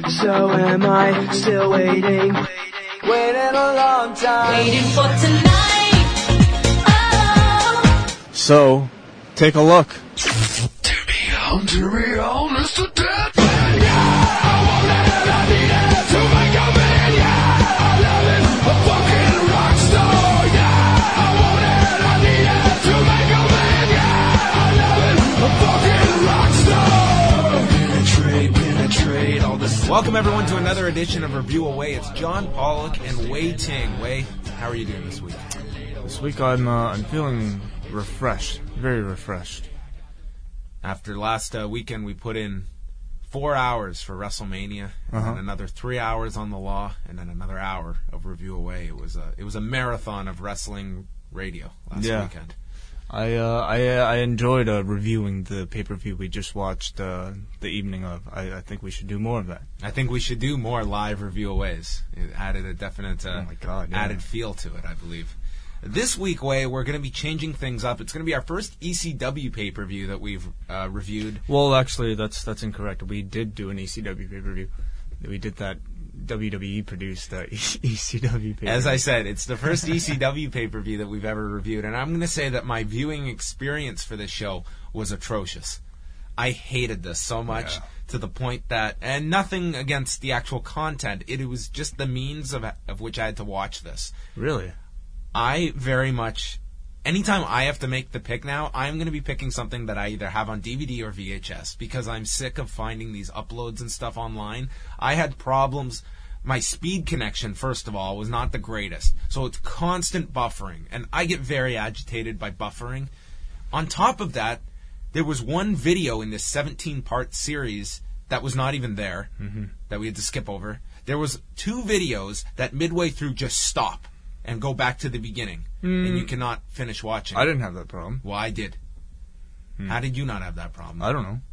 So am I still waiting? Waiting a long time. Waiting for tonight. Oh. So, take a look. Turn me on, it's the dead man, yeah. I want it, I need it to make a man, yeah. I love it, a fucking rock star, yeah. I want it, I need it to make a man, yeah. I love it, a fucking rock star. Penetrate all this. Welcome everyone to another edition of Review Away. It's John Pollock and Wei Ting. Wei, how are you doing this week? This week I'm feeling refreshed, very refreshed. After last weekend, we put in 4 hours for WrestleMania, and then another 3 hours on the Law, and then another hour of Review Away. It was a marathon of wrestling radio last weekend. I enjoyed reviewing the pay-per-view we just watched the evening of. I think we should do more of that. I think we should do more live Review Aways. It added a definite added feel to it, I believe. This week, Wei, we're going to be changing things up. It's going to be our first ECW pay-per-view that we've reviewed. Well, actually, that's incorrect. We did do an ECW pay-per-view. We did that WWE-produced ECW pay-per-view. As I said, it's the first ECW pay-per-view that we've ever reviewed, and I'm going to say that my viewing experience for this show was atrocious. I hated this so much to the point that, and nothing against the actual content, it was just the means of which I had to watch this. Really? I very much, anytime I have to make the pick now, I'm going to be picking something that I either have on DVD or VHS because I'm sick of finding these uploads and stuff online. I had problems. My speed connection, first of all, was not the greatest. So it's constant buffering, and I get very agitated by buffering. On top of that, there was one video in this 17-part series that was not even there, that we had to skip over. There was 2 videos that midway through just stop and go back to the beginning, and you cannot finish watching. I didn't have that problem. Well, I did. How did you not have that problem? I don't know.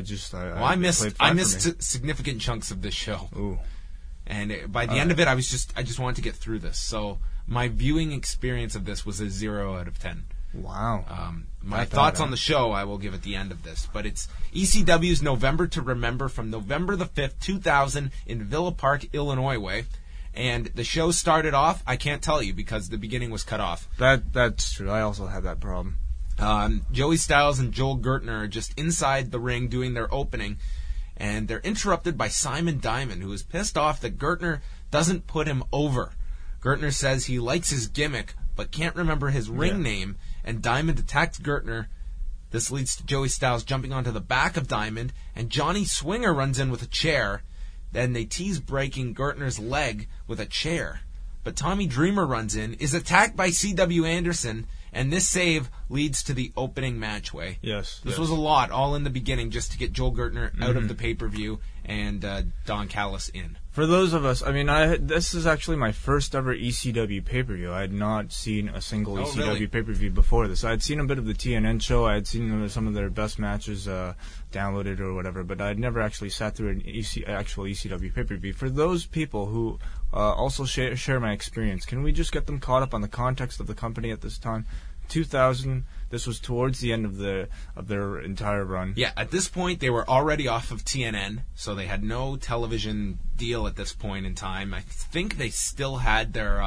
I missed significant chunks of this show. Ooh. And by the end of it, I just wanted to get through this. So my viewing experience of this was a 0 out of 10. Wow. My thoughts on the show I will give at the end of this. But it's ECW's November to Remember from November the 5th, 2000 in Villa Park, Illinois way. And the show started off, I can't tell you because the beginning was cut off. That's true. I also had that problem. Joey Styles and Joel Gertner are just inside the ring doing their opening, and they're interrupted by Simon Diamond, who is pissed off that Gertner doesn't put him over. Gertner says he likes his gimmick, but can't remember his ring name, and Diamond attacks Gertner. This leads to Joey Styles jumping onto the back of Diamond, and Johnny Swinger runs in with a chair. Then they tease breaking Gertner's leg with a chair. But Tommy Dreamer runs in, is attacked by C.W. Anderson, and this save leads to the opening match, Way. Yes. This was a lot, all in the beginning, just to get Joel Gertner out of the pay-per-view and Don Callis in. For those of us, this is actually my first ever ECW pay-per-view. I had not seen a single ECW pay-per-view before this. I had seen a bit of the TNN show. I had seen some of their best matches downloaded or whatever, but I had never actually sat through an actual ECW pay-per-view. For those people who also share my experience, can we just get them caught up on the context of the company at this time? 2000, this was towards the end of their entire run. Yeah, at this point they were already off of TNN, so they had no television deal at this point in time. I think they still had their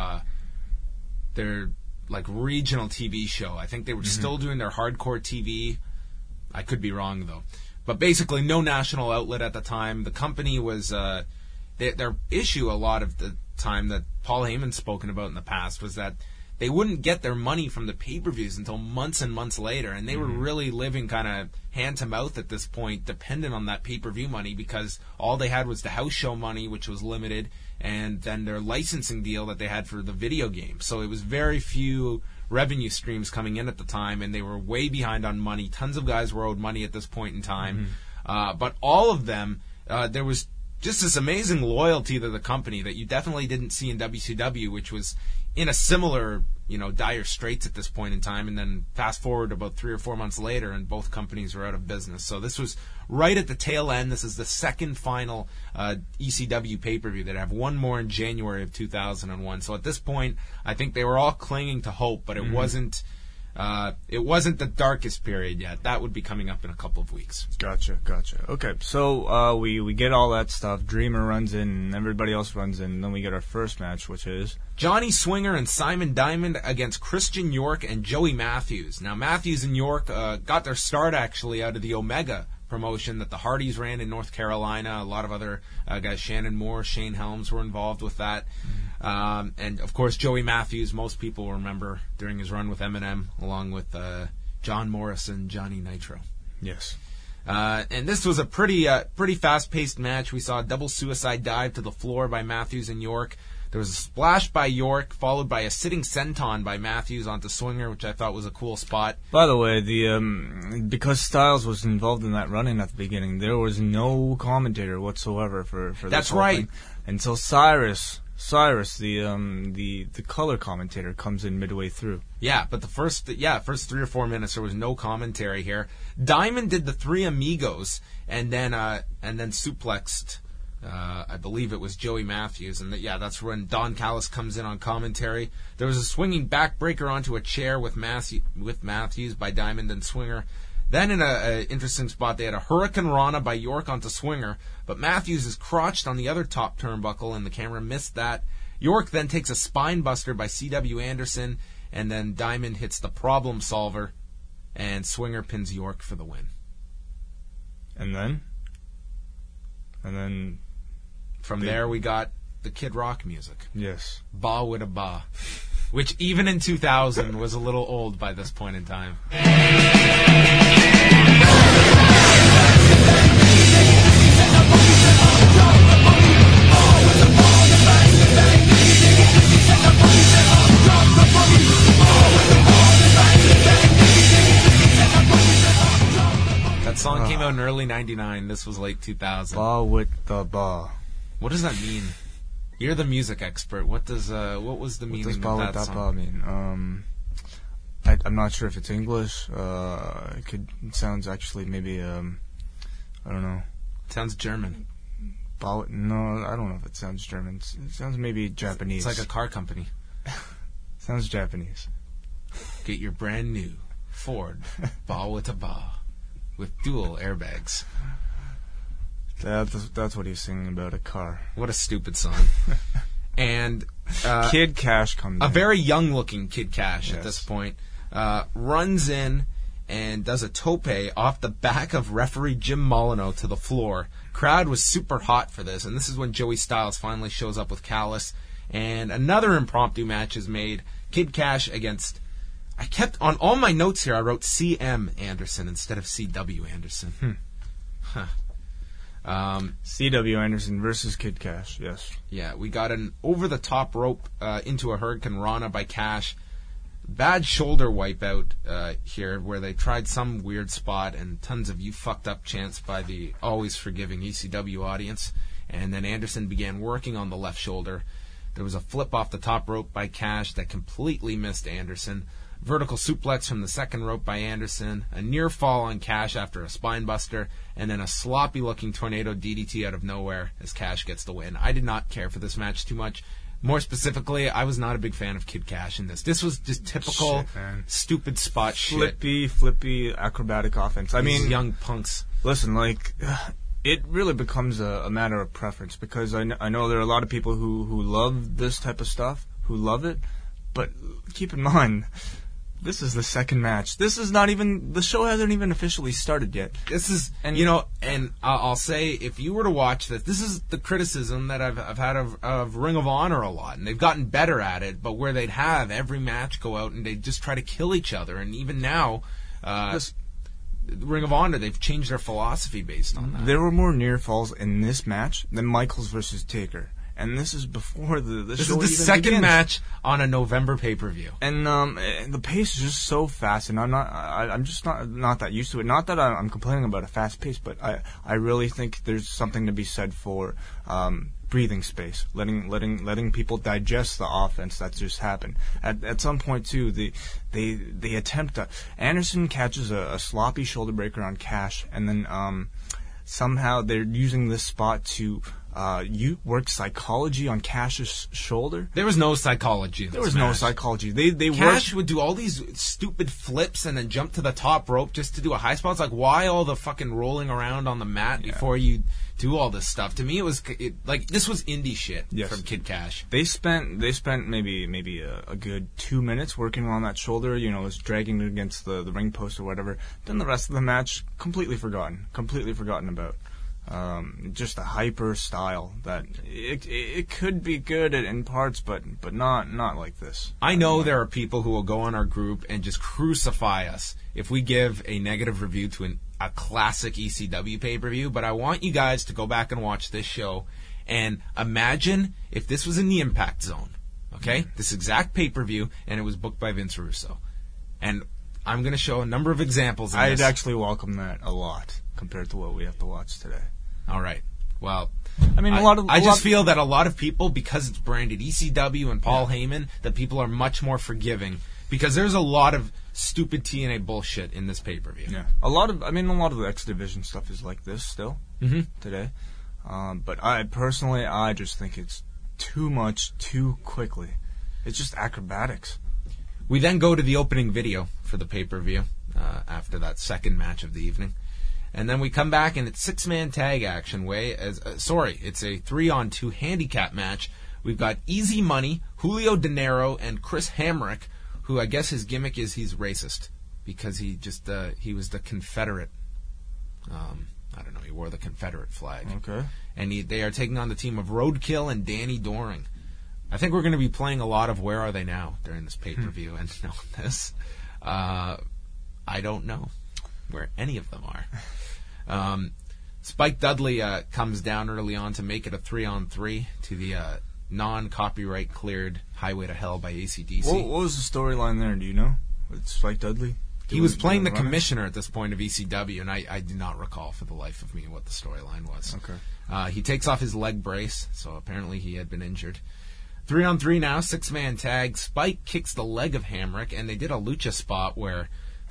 like regional TV show. I think they were still doing their hardcore TV. I could be wrong though. But basically no national outlet at the time. The company was their issue a lot of the time that Paul Heyman's spoken about in the past was that they wouldn't get their money from the pay-per-views until months and months later, and they were really living kind of hand-to-mouth at this point, dependent on that pay-per-view money, because all they had was the house show money, which was limited, and then their licensing deal that they had for the video game. So it was very few revenue streams coming in at the time, and they were way behind on money. Tons of guys were owed money at this point in time. But all of them, there was just this amazing loyalty to the company that you definitely didn't see in WCW, which was in a similar, dire straits at this point in time, and then fast forward about 3 or 4 months later, and both companies were out of business. So this was right at the tail end. This is the second final ECW pay-per-view. They'd have one more in January of 2001. So at this point, I think they were all clinging to hope, but it wasn't It wasn't the darkest period yet. That would be coming up in a couple of weeks. Gotcha. Okay, so we get all that stuff. Dreamer runs in, and everybody else runs in, and then we get our first match, which is Johnny Swinger and Simon Diamond against Christian York and Joey Matthews. Now, Matthews and York got their start, actually, out of the Omega promotion that the Hardys ran in North Carolina. A lot of other guys, Shannon Moore, Shane Helms, were involved with that. And, of course, Joey Matthews, most people remember during his run with Eminem, along with John Morrison, Johnny Nitro. yes. And this was a pretty fast-paced match. We saw a double suicide dive to the floor by Matthews and York. There was a splash by York, followed by a sitting senton by Matthews onto Swinger, which I thought was a cool spot. By the way, because Styles was involved in that run-in at the beginning, there was no commentator whatsoever for this That's whole right. thing, until Cyrus, the color commentator, comes in midway through. Yeah, but the first 3 or 4 minutes there was no commentary here. Diamond did the Three Amigos and then suplexed. I believe it was Joey Matthews, and that's when Don Callis comes in on commentary. There was a swinging backbreaker onto a chair with Matthews by Diamond and Swinger. Then in a interesting spot, they had a Hurricane Rana by York onto Swinger, but Matthews is crotched on the other top turnbuckle, and the camera missed that. York then takes a spine buster by C.W. Anderson, and then Diamond hits the Problem Solver, and Swinger pins York for the win. And then From there, we got the Kid Rock music. yes. Ba with a ba. Which even in 2000 was a little old by this point in time. That song came out in early 99. This was late 2000. Ba with the ba. What does that mean? You're the music expert. What was the What meaning does of ba with that da song? ba mean? I'm not sure if it's English. It sounds actually maybe I don't know. Sounds German. No, I don't know if it sounds German. It sounds maybe Japanese. It's like a car company. sounds Japanese. Get your brand new Ford Ba with a ba with dual airbags. That's what he's singing about, a car. What a stupid song. And Kid Cash comes a in. very young-looking Kid Cash at Yes. this point runs in and does a tope off the back of referee Jim Molyneux to the floor. Crowd was super hot for this, and this is when Joey Styles finally shows up with Callis. And another impromptu match is made. Kid Cash against... I kept... On all my notes here, I wrote C.M. Anderson instead of C.W. Anderson. C.W. Anderson versus Kid Cash, yes. Yeah, we got an over-the-top rope into a Hurricane Rana by Cash. Bad shoulder wipeout here, where they tried some weird spot and tons of "you fucked up" chants by the always forgiving ECW audience. And then Anderson began working on the left shoulder. There was a flip off the top rope by Cash that completely missed Anderson. Vertical suplex from the second rope by Anderson. A near fall on Cash after a spine buster. And then a sloppy-looking tornado DDT out of nowhere as Cash gets the win. I did not care for this match too much. More specifically, I was not a big fan of Kid Cash in this. This was just typical Shit, man. stupid spot shit. Flippy, acrobatic offense. I These mean, young punks. listen, like, it really becomes a matter of preference, because I know there are a lot of people who love this type of stuff, who love it, but keep in mind, this is the second match. This is not even, the show hasn't even officially started yet. This is, and I'll say, if you were to watch this is the criticism that I've had of Ring of Honor a lot, and they've gotten better at it, but where they'd have every match go out and they'd just try to kill each other, and even now, Ring of Honor, they've changed their philosophy based on that. There were more near falls in this match than Michaels versus Taker. And this is before the This show is the even second begins. match on a November pay-per-view. And the pace is just so fast, and I'm just not that used to it. Not that I'm complaining about a fast pace, but I really think there's something to be said for breathing space, letting people digest the offense that's just happened. At some point too, they attempt Anderson catches a sloppy shoulder breaker on Cash, and then somehow they're using this spot to you work psychology on Cash's shoulder. There was no psychology in There this was no match. psychology. They Cash worked. would do all these stupid flips and then jump to the top rope just to do a high spot. It's like, why all the fucking rolling around on the mat before you do all this stuff? To me, it was like this was indie shit from Kid Cash. They spent maybe a good 2 minutes working on that shoulder. You know, was dragging it against the ring post or whatever. Then the rest of the match completely forgotten about. Just a hyper style that it could be good in parts, but not like this. I know there are people who will go on our group and just crucify us if we give a negative review to a classic ECW pay-per-view, but I want you guys to go back and watch this show and imagine if this was in the Impact Zone, okay? This exact pay-per-view, and it was booked by Vince Russo. And I'm going to show a number of examples of I'd this. actually welcome that a lot compared to what we have to watch today. All right. Well, I mean, I just feel that a lot of people, because it's branded ECW and Paul Heyman, that people are much more forgiving because there's a lot of stupid TNA bullshit in this pay-per-view. Yeah, a lot of the X Division stuff is like this still today. But I personally, I just think it's too much too quickly. It's just acrobatics. We then go to the opening video for the pay-per-view after that second match of the evening. And then we come back and it's 6-man tag action it's a 3-on-2 handicap match. We've got Easy Money, Julio De Niro, and Chris Hamrick, who I guess his gimmick is he's racist because he was the Confederate. I don't know, he wore the Confederate flag. Okay. And they are taking on the team of Roadkill and Danny Doring. I think we're going to be playing a lot of Where Are They Now during this pay-per-view and knowing this. I don't know where any of them are. Spike Dudley comes down early on to make it a 3-on-3 to the non-copyright cleared Highway to Hell by AC/DC. What was the storyline there? Do you know? With Spike Dudley? He was playing the commissioner at this point of ECW, and I do not recall for the life of me what the storyline was. Okay. He takes off his leg brace, so apparently he had been injured. 3-on-3 now, 6-man tag. Spike kicks the leg of Hamrick, and they did a lucha spot where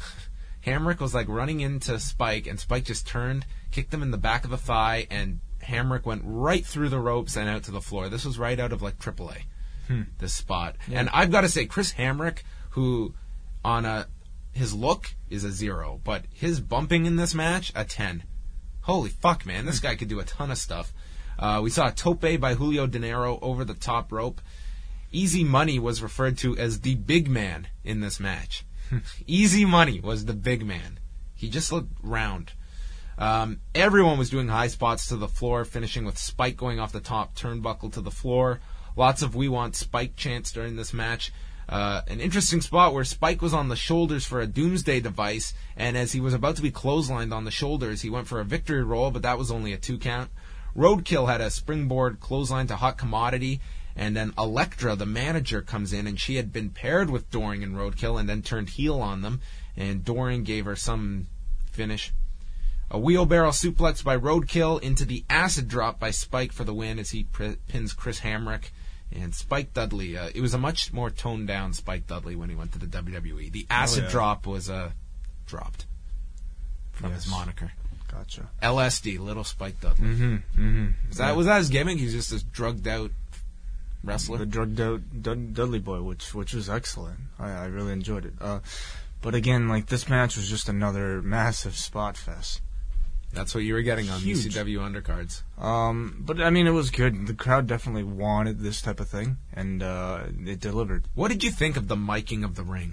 Hamrick was like running into Spike, and Spike just turned, kicked him in the back of the thigh, and Hamrick went right through the ropes and out to the floor. This was right out of like AAA, this spot. Yeah. And I've got to say, Chris Hamrick, who on his look is a 0, but his bumping in this match, a 10. Holy fuck, man. This guy could do a ton of stuff. We saw a tope by Julio De Niro over the top rope. Easy Money was referred to as the big man in this match. Easy Money was the big man. He just looked round. Everyone was doing high spots to the floor, finishing with Spike going off the top turnbuckle to the floor. Lots of "We Want Spike" chants during this match. An interesting spot where Spike was on the shoulders for a Doomsday device, and as he was about to be clotheslined on the shoulders, he went for a victory roll, but that was only a 2 count. Roadkill had a springboard clothesline to Hot Commodity, and then Elektra, the manager, comes in, and she had been paired with Doring and Roadkill and then turned heel on them, and Doring gave her some finish. A wheelbarrow suplex by Roadkill into the acid drop by Spike for the win as he pins Chris Hamrick. And Spike Dudley, it was a much more toned-down Spike Dudley when he went to the WWE. The acid drop was dropped from his moniker. Gotcha. LSD, Little Spike Dudley. Was that his gimmick? He's just this drugged-out wrestler? The drugged-out Dudley boy, which was excellent. I really enjoyed it. But again, like, this match was just another massive spot fest. That's what you were getting on Huge. ECW undercards. But I mean, it was good. The crowd definitely wanted this type of thing, and it delivered. What did you think of the miking of the ring?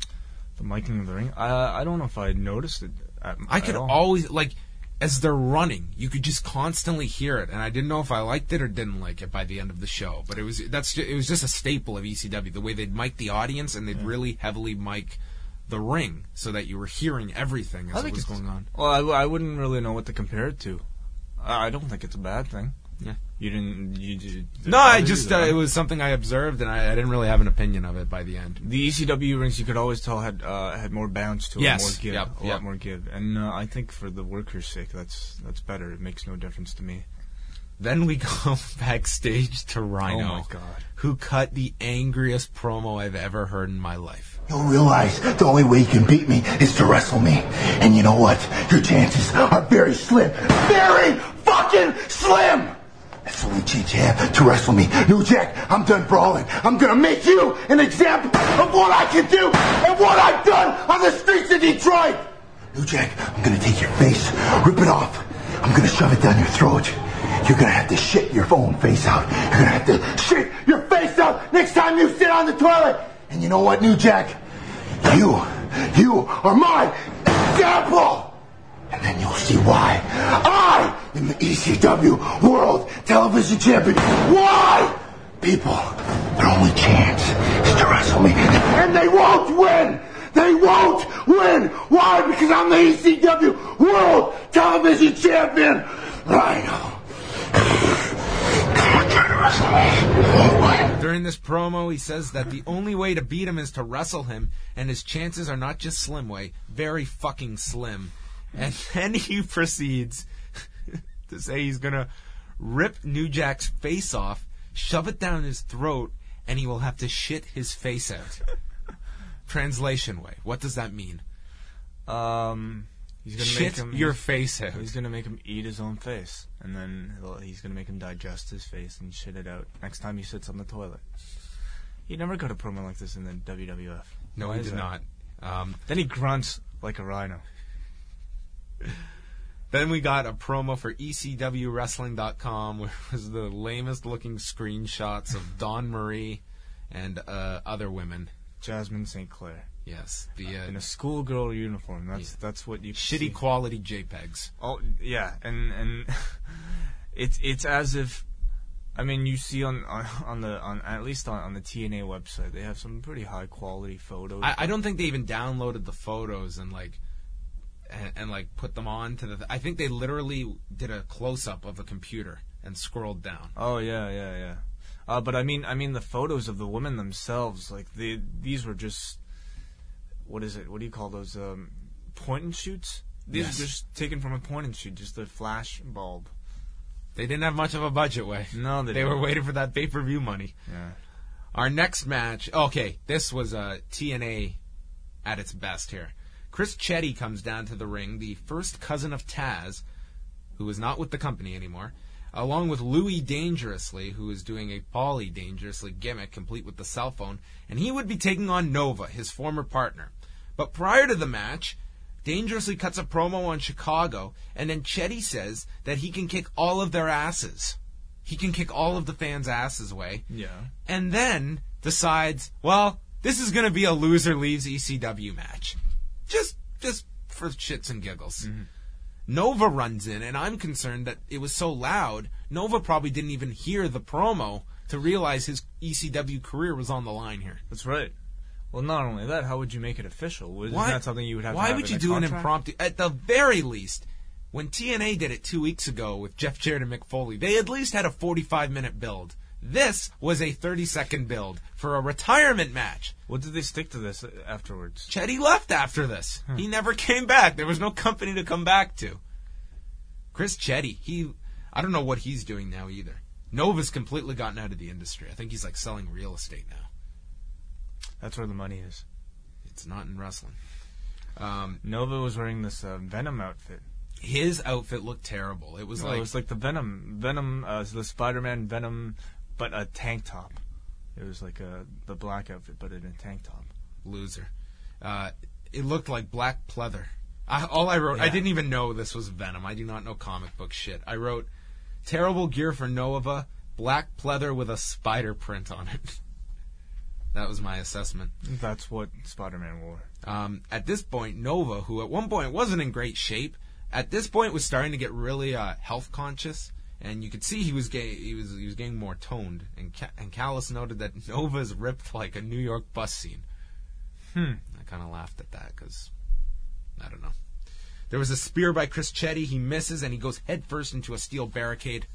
The miking of the ring? I don't know if I noticed it. I could always, like, as they're running, you could just constantly hear it, and I didn't know if I liked it or didn't like it by the end of the show. But it was just a staple of ECW, the way they'd mic the audience, and they'd really heavily mic the ring so that you were hearing everything as it was going on. Well, I wouldn't really know what to compare it to. I don't think it's a bad thing. Yeah. You didn't... No, I just... it was something I observed, and I didn't really have an opinion of it by the end. The ECW rings, you could always tell, had more bounce to it, yes. more give, Yep. a lot more give. And I think for the workers' sake, that's better. It makes no difference to me. Then we go backstage to Rhino, Oh my God. who cut the angriest promo I've ever heard in my life. You'll realize the only way you can beat me is to wrestle me. And you know what? Your chances are very slim. Very fucking slim! It's absolutely teach you to wrestle me. New Jack, I'm done brawling. I'm gonna make you an example of what I can do and what I've done on the streets of Detroit. New Jack, I'm gonna take your face, rip it off. I'm gonna shove it down your throat. You're gonna have to shit your own face out. You're gonna have to shit your face out next time you sit on the toilet. And you know what, New Jack? You are my example. And then you'll see why I am the ECW World Television Champion. Why? People, their only chance is to wrestle me. And they won't win. They won't win. Why? Because I'm the ECW World Television Champion. Rhino. Try to wrestle me. Won't win. During this promo, he says that the only way to beat him is to wrestle him, and his chances are not just slim way, very fucking slim. And then he proceeds to say he's going to rip New Jack's face off, shove it down his throat, and he will have to shit his face out. Translation way. What does that mean? He's gonna Shit make him, your face out. He's gonna make him eat his own face, and then he's gonna make him digest his face and shit it out next time he sits on the toilet. He never got a promo like this in the WWF. No, Why he is did that? not. Then he grunts like a rhino. Then we got a promo for ECWWrestling.com, which was the lamest looking screenshots of Dawn Marie and other women. Jasmine St. Clair. Yes, In a schoolgirl uniform. That's what you shitty see. quality JPEGs. Oh yeah, and it's as if, I mean, you see on at least on the TNA website, they have some pretty high quality photos. I don't think they even downloaded the photos and put them on to the. I think they literally did a close up of a computer and scrolled down. Oh yeah. But I mean the photos of the women themselves, like these were just, what is it? What do you call those? Point and shoots. These Yes. are just taken from a point and shoot, just a flash bulb. They didn't have much of a budget way. No, They were waiting for that pay-per-view money. Yeah. Our next match. Okay, this was TNA at its best here. Chris Chetty comes down to the ring, the first cousin of Taz, who is not with the company anymore, along with Louis Dangerously, who is doing a Paulie Dangerously gimmick, complete with the cell phone, and he would be taking on Nova, his former partner. But prior to the match, Dangerously cuts a promo on Chicago, and then Chetty says that he can kick all of their asses. He can kick all of the fans' asses away. Yeah. And then decides, well, this is going to be a loser leaves ECW match. Just for shits and giggles. Mm-hmm. Nova runs in, and I'm concerned that it was so loud, Nova probably didn't even hear the promo to realize his ECW career was on the line here. That's right. Well, not only that, how would you make it official? Isn't that something you would have to Why have would in you a do contract? an impromptu? At the very least, when TNA did it 2 weeks ago with Jeff Jarrett and Mick Foley, they at least had a 45-minute build. This was a 30-second build for a retirement match. What did they stick to this afterwards? Chetty left after this. He never came back. There was no company to come back to. Chris Chetty, I don't know what he's doing now either. Nova's completely gotten out of the industry. I think he's like selling real estate now. That's where the money is. It's not in wrestling. Nova was wearing this Venom outfit. His outfit looked terrible. It was It was like the Venom, the Spider-Man Venom, but a tank top. It was like the black outfit, but in a tank top. Loser. It looked like black pleather. All I wrote, I didn't even know this was Venom. I do not know comic book shit. I wrote, terrible gear for Nova, black pleather with a spider print on it. That was my assessment. That's what Spider-Man wore. At this point, Nova, who at one point wasn't in great shape, at this point was starting to get really health conscious, and you could see he was getting more toned. And Callis noted that Nova's ripped like a New York bus scene. I kind of laughed at that because I don't know. There was a spear by Chris Chetty. He misses and he goes headfirst into a steel barricade.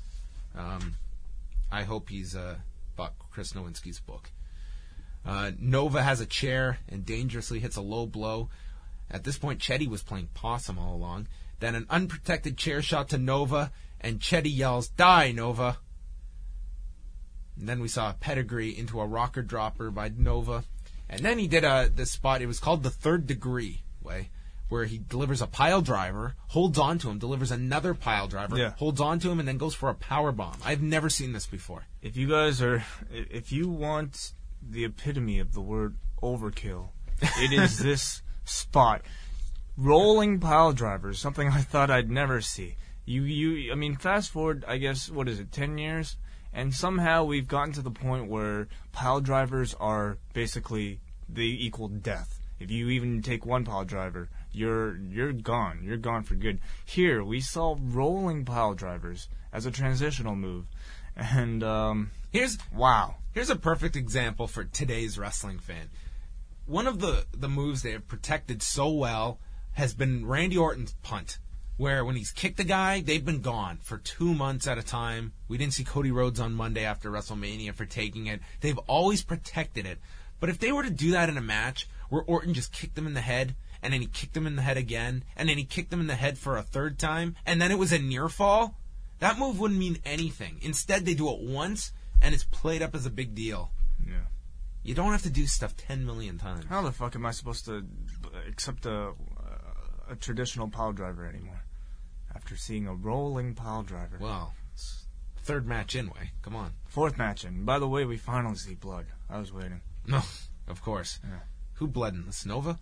I hope he's bought Chris Nowinski's book. Nova has a chair and dangerously hits a low blow. At this point, Chetty was playing possum all along. Then an unprotected chair shot to Nova, and Chetty yells, "Die, Nova!" And then we saw a pedigree into a rocker dropper by Nova. And then he did this spot, it was called the Third Degree way, where he delivers a pile driver, holds on to him, delivers another pile driver, holds on to him, and then goes for a power bomb. I've never seen this before. If you want the epitome of the word overkill, it is this spot. Rolling pile drivers, something I thought I'd never see. I mean, fast forward, I guess, 10 years? And somehow we've gotten to the point where pile drivers are basically, they equal death. If you even take one pile driver, you're gone. You're gone for good. Here, we saw rolling pile drivers as a transitional move. And, Here's a perfect example for today's wrestling fan. One of the moves they have protected so well has been Randy Orton's punt, where when he's kicked a guy, they've been gone for 2 months at a time. We didn't see Cody Rhodes on Monday after WrestleMania for taking it. They've always protected it. But if they were to do that in a match where Orton just kicked him in the head, and then he kicked him in the head again, and then he kicked him in the head for a third time, and then it was a near fall, that move wouldn't mean anything. Instead, they do it once, and it's played up as a big deal. yeah. You don't have to do stuff 10 million times. How the fuck am I supposed to accept a traditional pile driver anymore after seeing a rolling pile driver? Well, it's third match anyway. Come on. Fourth match in. By the way, we finally see blood. I was waiting. No, of course. Yeah. Who bled in this? Nova?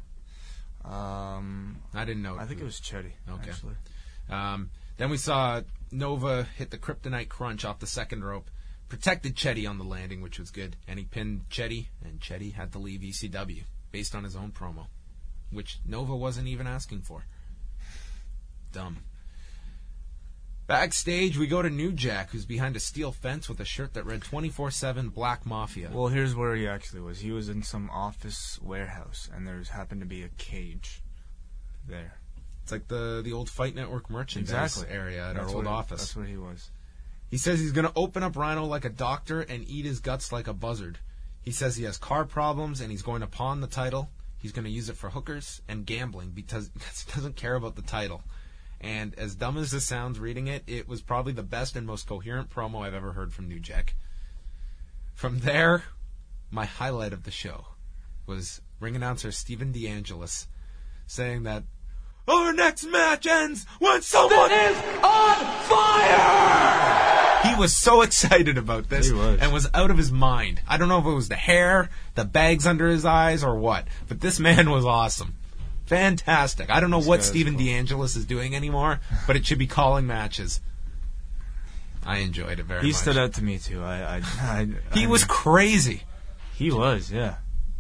I didn't know. I think it was Chetty. Okay. Actually. Then we saw Nova hit the Kryptonite Crunch off the second rope, protected Chetty on the landing, which was good, and he pinned Chetty, and Chetty had to leave ECW based on his own promo, which Nova wasn't even asking for. Dumb. Backstage, we go to New Jack, who's behind a steel fence with a shirt that read 24/7 Black Mafia. Well, here's where he actually was. He was in some office warehouse, and there happened to be a cage there. It's like the old Fight Network merchandise area at our old office. That's where he was. He says he's going to open up Rhino like a doctor and eat his guts like a buzzard. He says he has car problems and he's going to pawn the title. He's going to use it for hookers and gambling because he doesn't care about the title. And as dumb as this sounds reading it, it was probably the best and most coherent promo I've ever heard from New Jack. From there, my highlight of the show was ring announcer Steven DeAngelis saying that our next match ends when someone is on fire! He was so excited about this and was out of his mind. I don't know if it was the hair, the bags under his eyes, or what, but this man was awesome. Fantastic. I don't know what Steven DeAngelis is doing anymore, but it should be calling matches. I enjoyed it very much. He stood out to me, too. He was crazy. He was, yeah.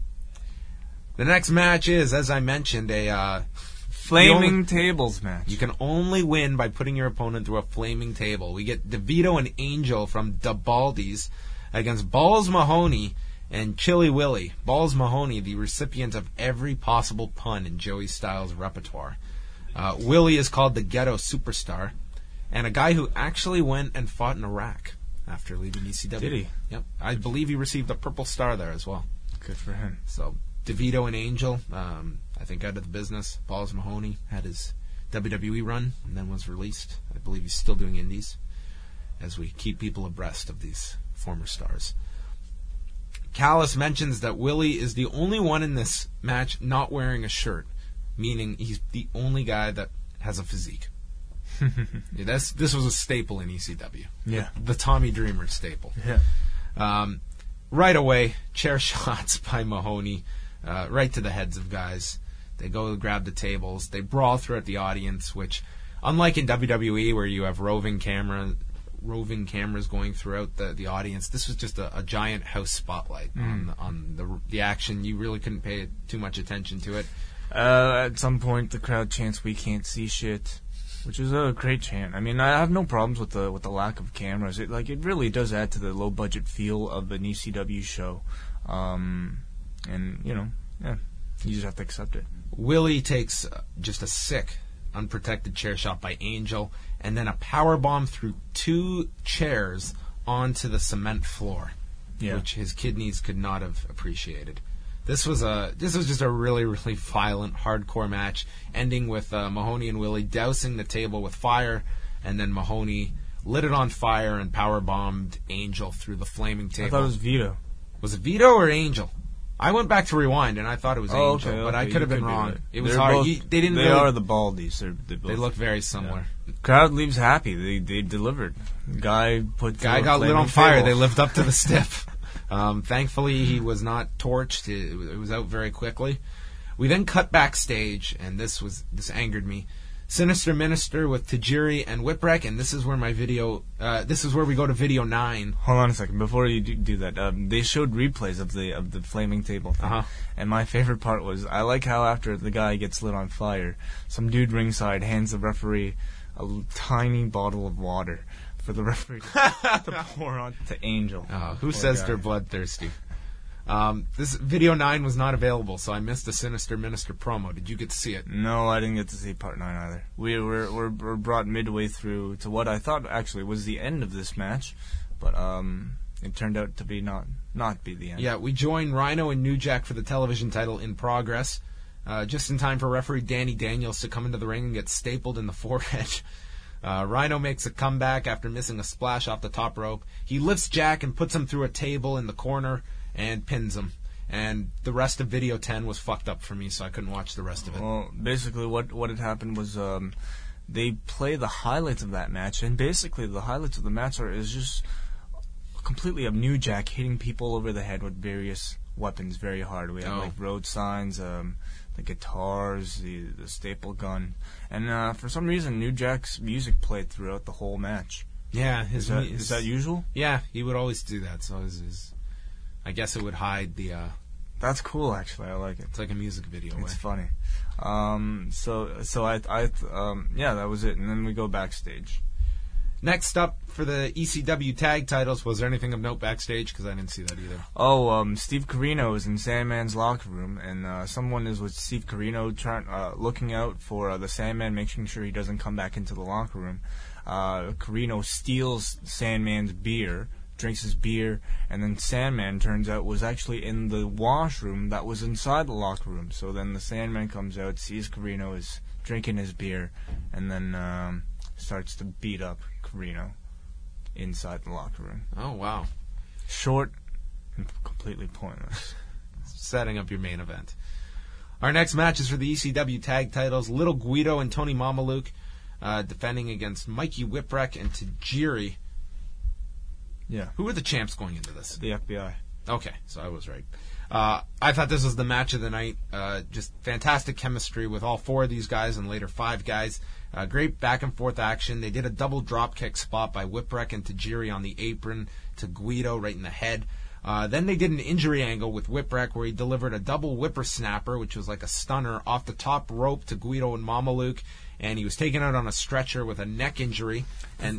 The next match is, as I mentioned, a flaming tables match. You can only win by putting your opponent through a flaming table. We get DeVito and Angel from DeBaldi's against Balls Mahoney and Chili Willy. Balls Mahoney, the recipient of every possible pun in Joey Styles' repertoire. Willie is called the Ghetto Superstar, and a guy who actually went and fought in Iraq after leaving ECW. Did he? Yep. I believe he received a purple star there as well. Good for him. So, DeVito and Angel, I think out of the business. Balls Mahoney had his WWE run and then was released. I believe he's still doing indies as we keep people abreast of these former stars. Callis mentions that Willie is the only one in this match not wearing a shirt, meaning he's the only guy that has a physique. This was a staple in ECW. Yeah. The Tommy Dreamer staple. Yeah. Right away, chair shots by Mahoney, right to the heads of guys. They go to grab the tables. They brawl throughout the audience, which, unlike in WWE where you have roving cameras going throughout the audience, this was just a giant house spotlight on the action. You really couldn't pay too much attention to it. At some point, the crowd chants, "We can't see shit," which is a great chant. I mean, I have no problems with the lack of cameras. It really does add to the low budget feel of an ECW show, and you just have to accept it. Willie takes just a sick, unprotected chair shot by Angel, and then a power bomb through 2 chairs onto the cement floor, which his kidneys could not have appreciated. This was just a really, really violent, hardcore match, ending with Mahoney and Willie dousing the table with fire, and then Mahoney lit it on fire and power bombed Angel through the flaming table. I thought it was Vito. Was it Vito or Angel? I went back to rewind, and I thought it was Angel, but I could have been wrong. Right. It was They're hard. both- They didn't. They really, are the Baldies. They look very similar. Crowd leaves happy. They delivered. Guy Got lit on fire. They lived up to the stiff. Thankfully, he was not torched. It was out very quickly. We then cut backstage, and this angered me. Sinister Minister with Tajiri and Whipwreck, and this is where my video. This is where we go to video 9. Hold on a second. Before you do that, they showed replays of the flaming table thing. And my favorite part was, I like how after the guy gets lit on fire, some dude ringside hands the referee a tiny bottle of water for the referee to pour on to Angel. Who says they're bloodthirsty? This video 9 was not available, so I missed the Sinister Minister promo. Did you get to see it? No, I didn't get to see part 9 either. We were brought midway through to what I thought actually was the end of this match, but it turned out to be not be the end. Yeah, we joined Rhino and New Jack for the television title In Progress, just in time for referee Danny Daniels to come into the ring and get stapled in the forehead. Rhino makes a comeback after missing a splash off the top rope. He lifts Jack and puts him through a table in the corner and pins him. And the rest of video 10 was fucked up for me, so I couldn't watch the rest of it. Well, basically what had happened was they play the highlights of that match, and basically the highlights of the match is just completely of New Jack hitting people over the head with various weapons very hard. We have like road signs, the guitars, the staple gun, and for some reason New Jack's music played throughout the whole match. Yeah, is that usual? Yeah, he would always do that. So I guess it would hide the. That's cool, actually. I like it. It's like a music video. It's funny. So that was it, and then we go backstage. Next up for the ECW tag titles, was there anything of note backstage? Because I didn't see that either. Steve Corino is in Sandman's locker room, and someone is with Steve Corino looking out for the Sandman, making sure he doesn't come back into the locker room. Corino steals Sandman's beer, drinks his beer, and then Sandman, turns out, was actually in the washroom that was inside the locker room. So then the Sandman comes out, sees Corino is drinking his beer, and then starts to beat up Corino inside the locker room. Oh, wow. Short and completely pointless. Setting up your main event. Our next match is for the ECW tag titles. Little Guido and Tony Mamaluke defending against Mikey Whipwreck and Tajiri. Yeah. Who were the champs going into this? The FBI. Okay, so I was right. I thought this was the match of the night. Just fantastic chemistry with all 4 of these guys and later 5 guys. Great back and forth action. They did a double dropkick spot by Whipwreck and Tajiri on the apron to Guido right in the head. Then they did an injury angle with Whipwreck where he delivered a double whippersnapper, which was like a stunner, off the top rope to Guido and Mamaluke, and he was taken out on a stretcher with a neck injury. And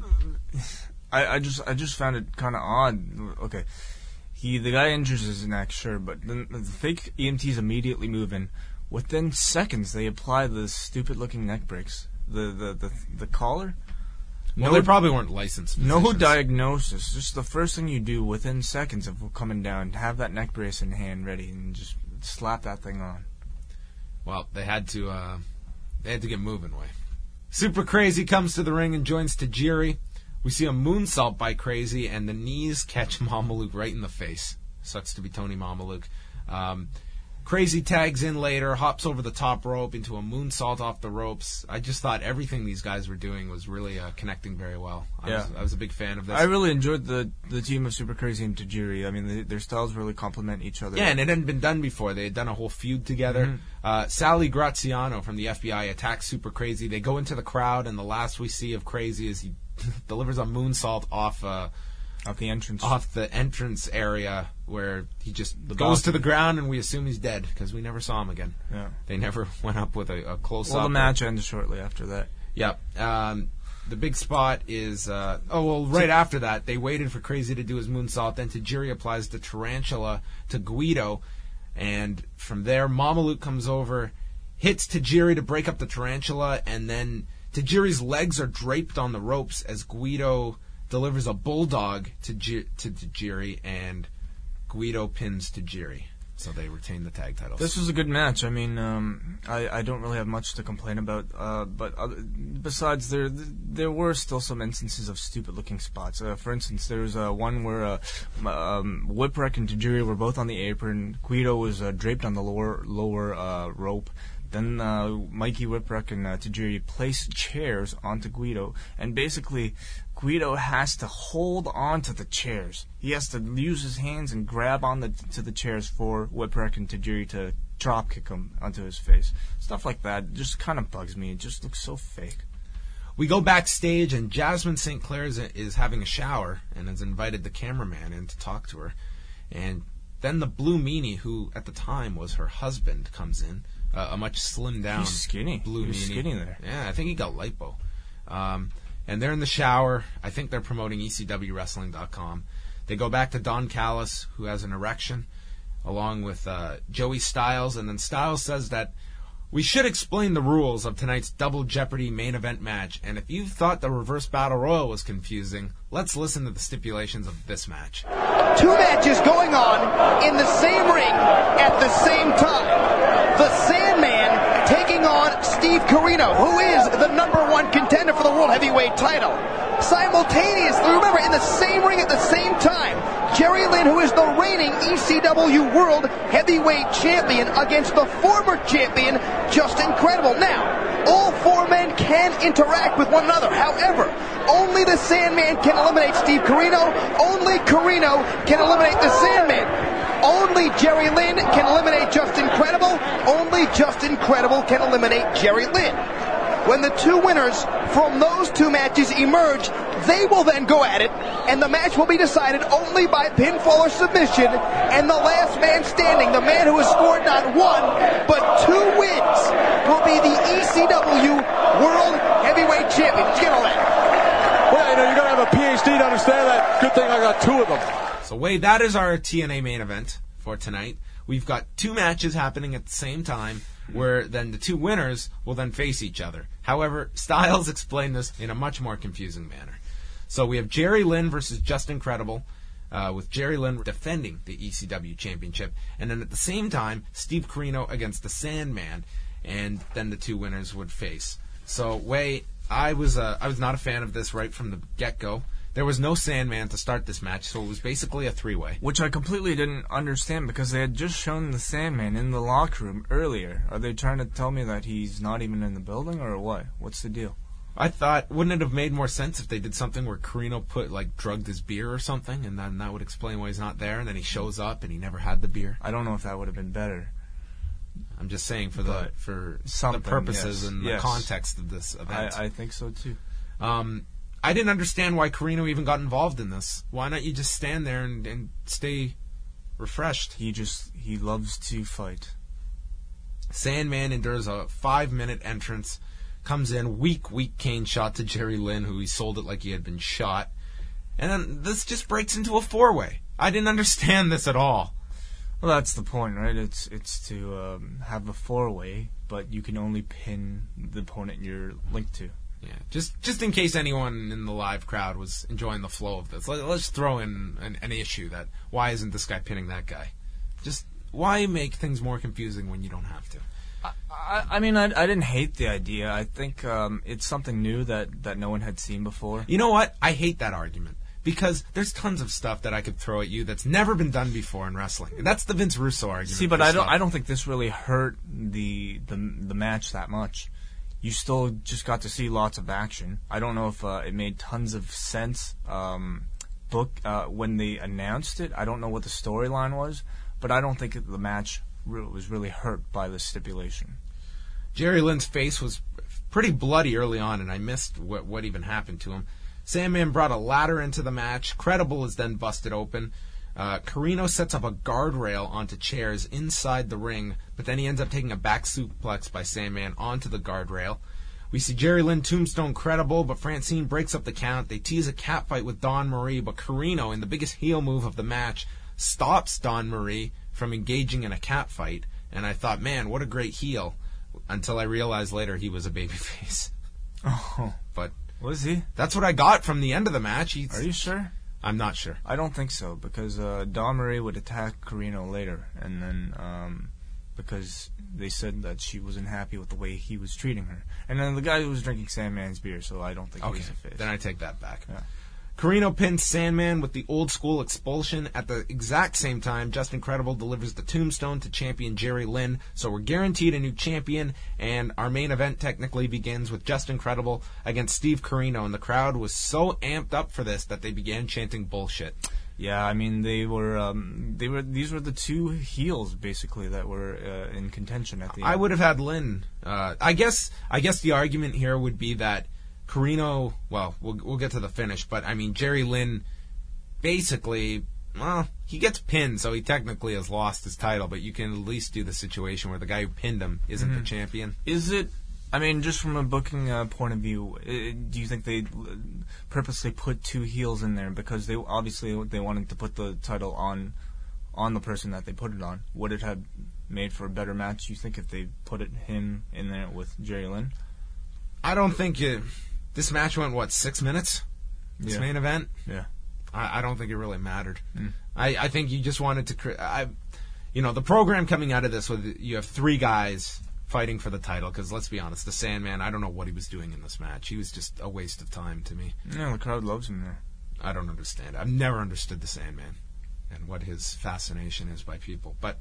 I just found it kind of odd. Okay, the guy injures his neck, sure, but then the fake EMTs immediately move in. Within seconds, they apply the stupid-looking neck breaks. The collar. Well, they probably weren't licensed physicians. No diagnosis. Just the first thing you do within seconds of coming down, have that neck brace in hand ready, and just slap that thing on. Well, they had to get moving, way. Super Crazy comes to the ring and joins Tajiri. We see a moonsault by Crazy, and the knees catch Mamaluke right in the face. Sucks to be Tony Mamaluke. Crazy tags in later, hops over the top rope into a moonsault off the ropes. I just thought everything these guys were doing was really connecting very well. I was a big fan of this. I really enjoyed the team of Super Crazy and Tajiri. I mean, their styles really complement each other. Yeah, and it hadn't been done before. They had done a whole feud together. Mm-hmm. Sally Graziano from the FBI attacks Super Crazy. They go into the crowd, and the last we see of Crazy is he delivers a moonsault off the entrance. Off the entrance area where he just goes to the ground, and we assume he's dead because we never saw him again. Yeah, they never went up with a close-up. Well, the match ends shortly after that. Yep. The big spot is right after that they waited for Crazy to do his moonsault. Then Tajiri applies the tarantula to Guido, and from there Mamaluke comes over, hits Tajiri to break up the tarantula, and then Tajiri's legs are draped on the ropes as Guido delivers a bulldog to Tajiri, and Guido pins Tajiri. So they retained the tag titles. This was a good match. I mean, I don't really have much to complain about. But besides, there were still some instances of stupid-looking spots. For instance, there was one where Whipwreck and Tajiri were both on the apron. Guido was draped on the lower rope. Then Mikey Whipwreck and Tajiri placed chairs onto Guido, and basically Guido has to hold on to the chairs. He has to use his hands and grab on to the chairs for Whipwreck and Tajiri to drop kick him onto his face. Stuff like that just kind of bugs me. It just looks so fake. We go backstage, and Jasmine St. Clair is having a shower and has invited the cameraman in to talk to her. And then the Blue Meanie, who at the time was her husband, comes in. A much slimmed down He's skinny. Blue He's Meanie. skinny there. Yeah, I think he got lipo. And they're in the shower. I think they're promoting ECWWrestling.com. They go back to Don Callis, who has an erection, along with Joey Styles. And then Styles says that we should explain the rules of tonight's Double Jeopardy main event match. And if you thought the Reverse Battle Royal was confusing, let's listen to the stipulations of this match. 2 matches going on in the same ring at the same time. The Sandman taking on Steve Corino, who is the #1 contender for the World Heavyweight title. Simultaneously, remember, in the same ring at the same time, Jerry Lynn, who is the reigning ECW World Heavyweight Champion, against the former champion, Justin Credible. Now, all 4 men can interact with one another. However, only the Sandman can eliminate Steve Corino. Only Corino can eliminate the Sandman. Only Jerry Lynn can eliminate Justin Credible. Only Justin Credible can eliminate Jerry Lynn. When the 2 winners from those 2 matches emerge, they will then go at it, and the match will be decided only by pinfall or submission, and the last man standing, the man who has scored not 1, but 2 wins, will be the ECW World Heavyweight Champion. Did you get all that? Well, you got to have a PhD to understand that. Good thing I got 2 of them. So, Wade, that is our TNA main event for tonight. We've got 2 matches happening at the same time, where then the 2 winners will then face each other. However, Styles explained this in a much more confusing manner. So we have Jerry Lynn versus Justin Credible, with Jerry Lynn defending the ECW Championship, and then at the same time, Steve Corino against the Sandman, and then the 2 winners would face. So, Wade, I was not a fan of this right from the get-go. There was no Sandman to start this match, so it was basically a 3-way. Which I completely didn't understand, because they had just shown the Sandman in the locker room earlier. Are they trying to tell me that he's not even in the building, or what? What's the deal? I thought, wouldn't it have made more sense if they did something where Corino drugged his beer or something, and then that would explain why he's not there, and then he shows up and he never had the beer? I don't know if that would have been better. I'm just saying for the Something, purposes yes, and yes. the context of this event. I think so too. I didn't understand why Corino even got involved in this. Why not you just stand there and stay refreshed? He loves to fight. Sandman endures a 5-minute entrance, comes in, weak cane shot to Jerry Lynn, who he sold it like he had been shot. And then this just breaks into a 4-way. I didn't understand this at all. Well, that's the point, right? It's to have a 4-way, but you can only pin the opponent you're linked to. Yeah, just in case anyone in the live crowd was enjoying the flow of this, let's throw in an issue that why isn't this guy pinning that guy? Just why make things more confusing when you don't have to? I mean, I didn't hate the idea. I think it's something new that no one had seen before. You know what? I hate that argument. Because there's tons of stuff that I could throw at you that's never been done before in wrestling. And that's the Vince Russo argument. See, but I don't think this really hurt the match that much. You still just got to see lots of action. I don't know if it made tons of sense when they announced it. I don't know what the storyline was, but I don't think the match was really hurt by the stipulation. Jerry Lynn's face was pretty bloody early on, and I missed what even happened to him. Sandman brought a ladder into the match. Credible is then busted open. Corino sets up a guardrail onto chairs inside the ring, but then he ends up taking a back suplex by Sandman onto the guardrail. We see Jerry Lynn tombstone Credible, but Francine breaks up the count. They tease a catfight with Dawn Marie, but Corino, in the biggest heel move of the match, stops Dawn Marie from engaging in a catfight. And I thought, man, what a great heel, until I realized later he was a babyface. Oh, but was he? That's what I got from the end of the match. Are you sure? I'm not sure. I don't think so, because Dawn Marie would attack Carino later, and then because they said that she wasn't happy with the way he was treating her. And then the guy was drinking Sandman's beer, so I don't think he was a face. Then I take that back. Yeah. Carino pins Sandman with the old school expulsion. At the exact same time, Justin Credible delivers the tombstone to champion Jerry Lynn. So we're guaranteed a new champion, and our main event technically begins with Justin Credible against Steve Carino, and the crowd was so amped up for this that they began chanting bullshit. Yeah, I mean these were the two heels basically that were in contention at the end. I would have had Lynn. I guess the argument here would be that Carino, well, we'll get to the finish, but I mean, Jerry Lynn basically, well, he gets pinned, so he technically has lost his title, but you can at least do the situation where the guy who pinned him isn't the champion. Is it, I mean, just from a booking point of view, do you think they purposely put two heels in there because they wanted to put the title on the person that they put it on? Would it have made for a better match, you think, if they put him in there with Jerry Lynn? I don't think this match went, 6 minutes? This main event? Yeah. I don't think it really mattered. I think you just wanted to... the program coming out of this, you have three guys fighting for the title, because let's be honest, the Sandman, I don't know what he was doing in this match. He was just a waste of time to me. Yeah, the crowd loves him there. I don't understand. I've never understood the Sandman and what his fascination is by people. But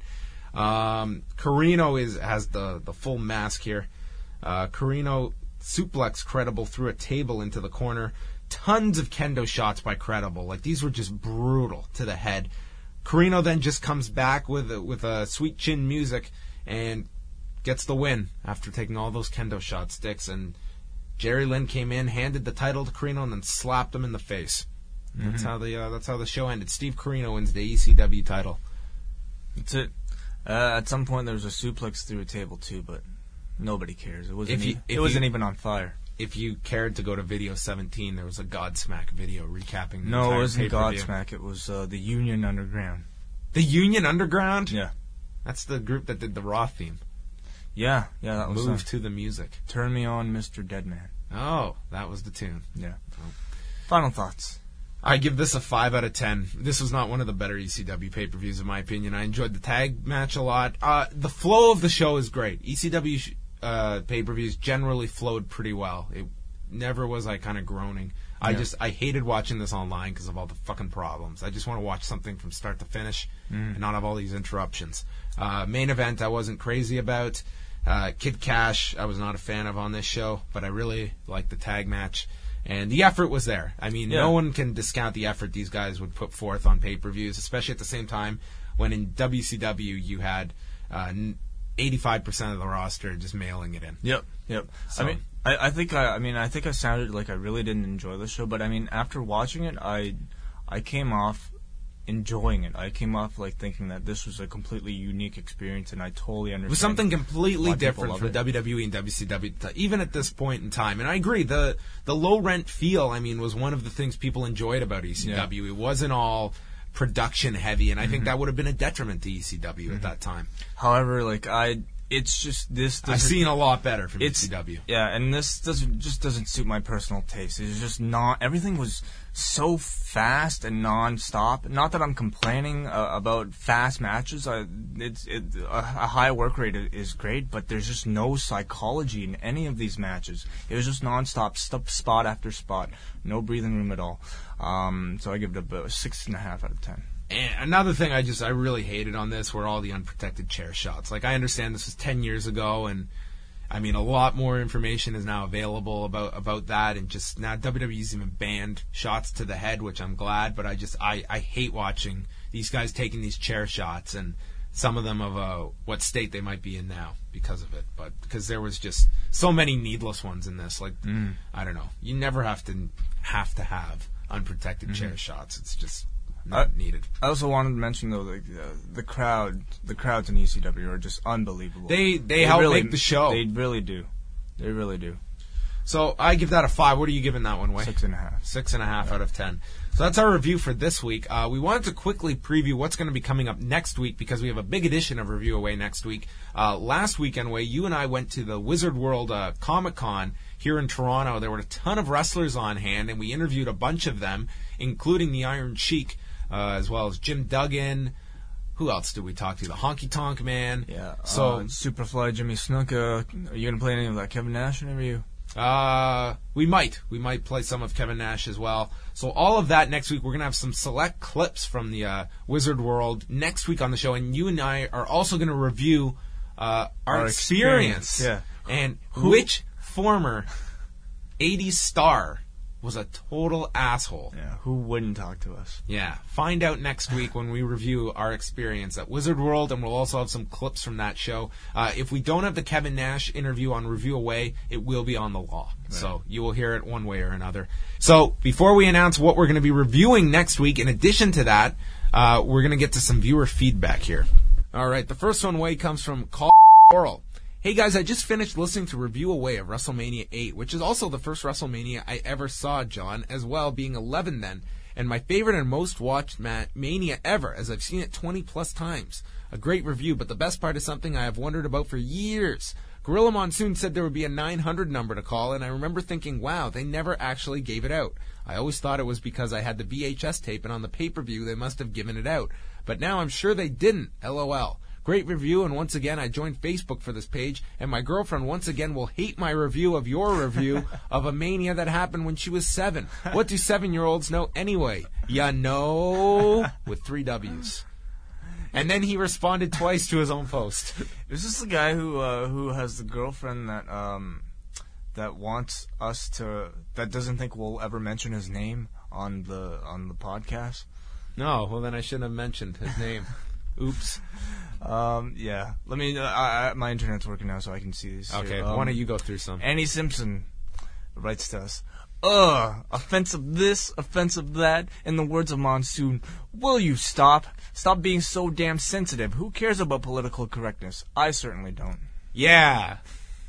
Carino has the full mask here. Carino suplex Credible through a table into the corner. Tons of kendo shots by Credible. Like, these were just brutal to the head. Carino then just comes back with a sweet chin music and gets the win after taking all those kendo shot sticks. And Jerry Lynn came in, handed the title to Carino, and then slapped him in the face. That's how the show ended. Steve Carino wins the ECW title. That's it. At some point there was a suplex through a table too, but nobody cares. It wasn't even on fire. If you cared to go to Video 17, there was a Godsmack video recapping the No, entire it wasn't pay-per-view. Godsmack. It was the Union Underground. The Union Underground? Yeah. That's the group that did the Raw theme. Yeah, that was Move to the music. Turn Me On, Mr. Deadman. Oh, that was the tune. Yeah. Final thoughts. I give this a 5 out of 10. This was not one of the better ECW pay-per-views, in my opinion. I enjoyed the tag match a lot. The flow of the show is great. ECW pay-per-views generally flowed pretty well. It never was kind of groaning. Yeah. I hated watching this online because of all the fucking problems. I just want to watch something from start to finish and not have all these interruptions. Main event I wasn't crazy about. Kid Cash I was not a fan of on this show, but I really liked the tag match. And the effort was there. I mean, no one can discount the effort these guys would put forth on pay-per-views, especially at the same time when in WCW you had 85% of the roster just mailing it in. Yep. So, I think I sounded like I really didn't enjoy the show, but I mean, after watching it, I came off enjoying it. I came off thinking that this was a completely unique experience, and I totally understand. It was something completely different from it. WWE and WCW, even at this point in time. And I agree, the low rent feel, was one of the things people enjoyed about ECW. Yeah. It wasn't all production heavy, and I think that would have been a detriment to ECW at that time. However, it's just this. I've seen a lot better from ECW. Yeah, and this doesn't suit my personal taste. It's just not. Everything was so fast and non-stop. Not that I'm complaining about fast matches. A high work rate is great, but there's just no psychology in any of these matches. It was just non-stop, spot after spot, no breathing room at all. So I give it about 6.5 out of 10. And another thing I really hated on this were all the unprotected chair shots. I understand this was 10 years ago, and a lot more information is now available about that, and just now WWE's even banned shots to the head, which I'm glad, but I hate watching these guys taking these chair shots, and some of them of what state they might be in now because of it, but because there was just so many needless ones in this. I don't know. You never have to have unprotected chair shots. It's just not needed. I also wanted to mention though, the crowds in ECW are just unbelievable. They help make the show. They really do. So I give that a 5. What are you giving that one, Way? 6.5. 6.5 out of 10. So that's our review for this week. We wanted to quickly preview what's going to be coming up next week because we have a big edition of Review Away next week. Last weekend, Way, you and I went to the Wizard World Comic-Con here in Toronto. There were a ton of wrestlers on hand, and we interviewed a bunch of them, including the Iron Sheik, as well as Jim Duggan. Who else did we talk to? The Honky Tonk Man. Yeah. So Superfly Jimmy Snuka. Are you gonna play any of that Kevin Nash interview? We might play some of Kevin Nash as well. So all of that next week. We're gonna have some select clips from the Wizard World next week on the show, and you and I are also gonna review our experience. Yeah. And which former 80s star was a total asshole. Yeah. Who wouldn't talk to us? Yeah. Find out next week when we review our experience at Wizard World, and we'll also have some clips from that show. If we don't have the Kevin Nash interview on Review Away, it will be on the Law. Right. So you will hear it one way or another. So before we announce what we're going to be reviewing next week, in addition to that, we're going to get to some viewer feedback here. All right. The first one, Way, comes from Carl Oral. Hey guys, I just finished listening to Review Away of WrestleMania 8, which is also the first WrestleMania I ever saw, John, as well, being 11 then, and my favorite and most watched Mania ever, as I've seen it 20 plus times. A great review, but the best part is something I have wondered about for years. Gorilla Monsoon said there would be a 900 number to call, and I remember thinking, wow, they never actually gave it out. I always thought it was because I had the VHS tape, and on the pay-per-view they must have given it out. But now I'm sure they didn't, LOL. Great review, and once again, I joined Facebook for this page, and my girlfriend once again will hate my review of your review of a Mania that happened when she was 7. What do 7-year-olds know anyway? Ya know, with 3 W's. And then he responded twice to his own post. Is this the guy who has the girlfriend that that wants us to, that doesn't think we'll ever mention his name on the podcast? No, well then I shouldn't have mentioned his name. Oops. Yeah. Let me. My internet's working now, so I can see these. Okay. Why don't you go through some? Annie Simpson writes to us. Offensive this, offensive that. In the words of Monsoon, will you stop? Stop being so damn sensitive. Who cares about political correctness? I certainly don't. Yeah.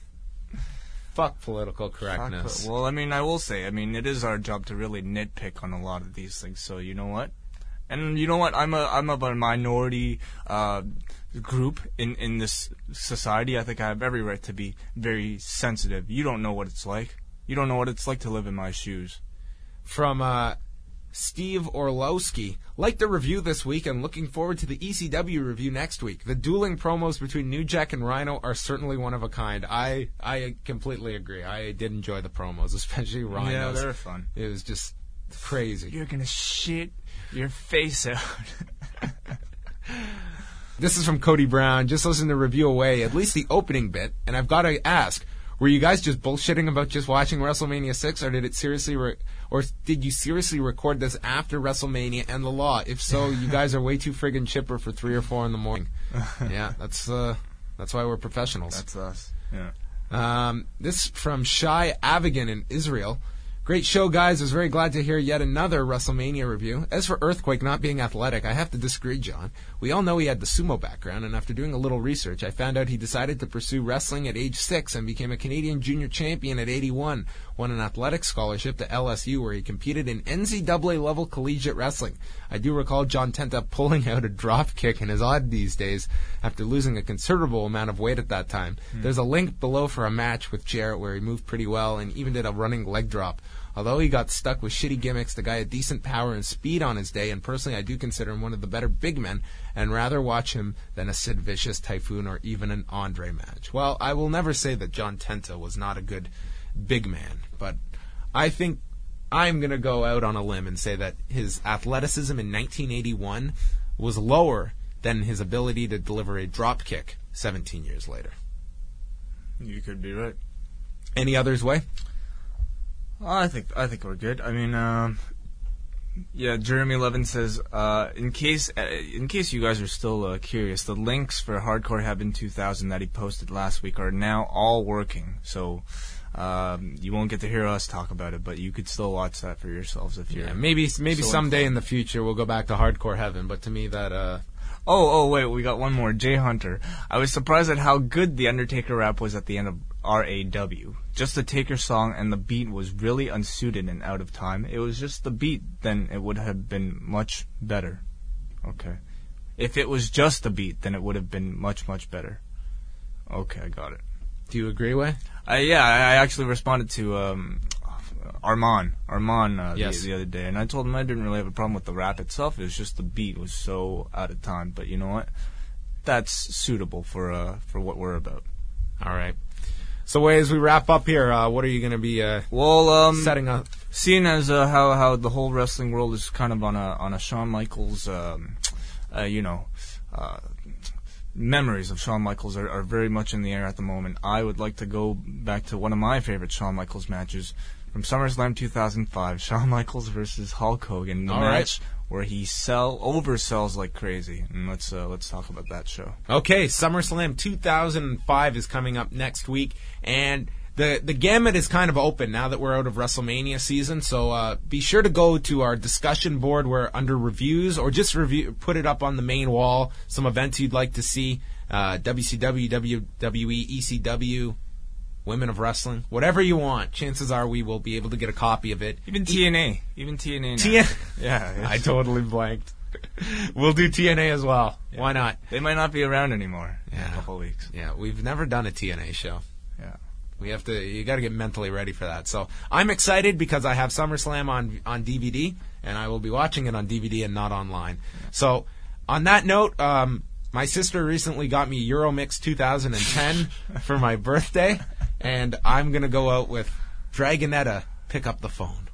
Fuck political correctness. Well, I mean, I will say, it is our job to really nitpick on a lot of these things. So you know what? And you know what? I'm a minority group in this society. I think I have every right to be very sensitive. You don't know what it's like. You don't know what it's like to live in my shoes. From Steve Orlowski. Like the review this week and looking forward to the ECW review next week. The dueling promos between New Jack and Rhino are certainly one of a kind. I completely agree. I did enjoy the promos, especially Rhino's. Yeah, they're fun. It was just crazy. You're gonna shit your face out. This is from Cody Brown. Just listen to Review Away, at least the opening bit. And I've got to ask, were you guys just bullshitting about just watching WrestleMania 6, or did it seriously, or did you seriously record this after WrestleMania and the Law? If so, you guys are way too friggin' chipper for 3 or 4 in the morning. Yeah, that's why we're professionals. That's us. Yeah. This from Shai Avigan in Israel. Great show, guys. I was very glad to hear yet another WrestleMania review. As for Earthquake not being athletic, I have to disagree, John. We all know he had the sumo background, and after doing a little research, I found out he decided to pursue wrestling at age 6 and became a Canadian junior champion at 81, won an athletic scholarship to LSU where he competed in NCAA-level collegiate wrestling. I do recall John Tenta pulling out a drop kick in his oddities days after losing a considerable amount of weight at that time. There's a link below for a match with Jarrett where he moved pretty well and even did a running leg drop. Although he got stuck with shitty gimmicks, the guy had decent power and speed on his day, and personally I do consider him one of the better big men, and rather watch him than a Sid Vicious, Typhoon, or even an Andre match. Well, I will never say that John Tenta was not a good big man, but I think I'm going to go out on a limb and say that his athleticism in 1981 was lower than his ability to deliver a drop kick 17 years later. You could be right. Any others, Way? I think we're good. Yeah, Jeremy Levin says, in case you guys are still curious, the links for Hardcore Heaven 2000 that he posted last week are now all working. So you won't get to hear us talk about it, but you could still watch that for yourselves if you're. Yeah, maybe someday in the future we'll go back to Hardcore Heaven. But to me, that. Oh, wait, we got one more. Jay Hunter. I was surprised at how good the Undertaker rap was at the end R-A-W. Just the Taker song, and the beat was really unsuited and out of time. It was just the beat, then it would have been much better. Okay. If it was just the beat, then it would have been much, much better. Okay, I got it. Do you agree, Way? Yeah, I actually responded to Armand Yes. the other day, and I told him I didn't really have a problem with the rap itself. It was just the beat was so out of time. But you know what? That's suitable for what we're about. All right. So, Way, as we wrap up here, what are you going to be setting up? Seeing as how the whole wrestling world is kind of on a Shawn Michaels, memories of Shawn Michaels are very much in the air at the moment. I would like to go back to one of my favorite Shawn Michaels matches from SummerSlam 2005, Shawn Michaels versus Hulk Hogan, the match where he oversells like crazy. And let's talk about that show. Okay, SummerSlam 2005 is coming up next week, and the gamut is kind of open now that we're out of WrestleMania season. So be sure to go to our discussion board where under reviews, or just put it up on the main wall, some events you'd like to see, WCW, WWE, ECW, Women of Wrestling, whatever you want. Chances are we will be able to get a copy of it. Even TNA. now. Yeah. I totally blanked. We'll do TNA as well. Yeah. Why not? They might not be around anymore in a couple of weeks. Yeah, we've never done a TNA show. Yeah. You got to get mentally ready for that. So I'm excited because I have SummerSlam on DVD, and I will be watching it on DVD and not online. So on that note, my sister recently got me Euromix 2010 for my birthday, and I'm going to go out with Dragonetta, Pick Up the Phone.